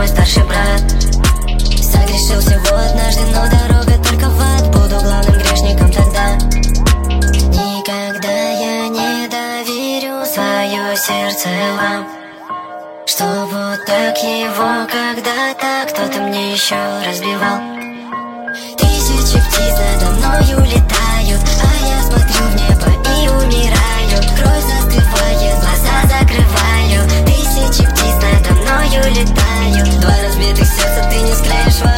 мой старший брат. Согрешил всего однажды, но дорога только в ад. Буду главным грешником тогда. Никогда я не доверю свое сердце вам, что вот так его когда-то кто-то мне еще разбивал. Тысячи птиц надо мною летают, а я смотрю в небо и умираю. Кровь застывает, глаза закрываю. Тысячи птиц надо мною летают. Два разбитых сердца, ты не склеишь.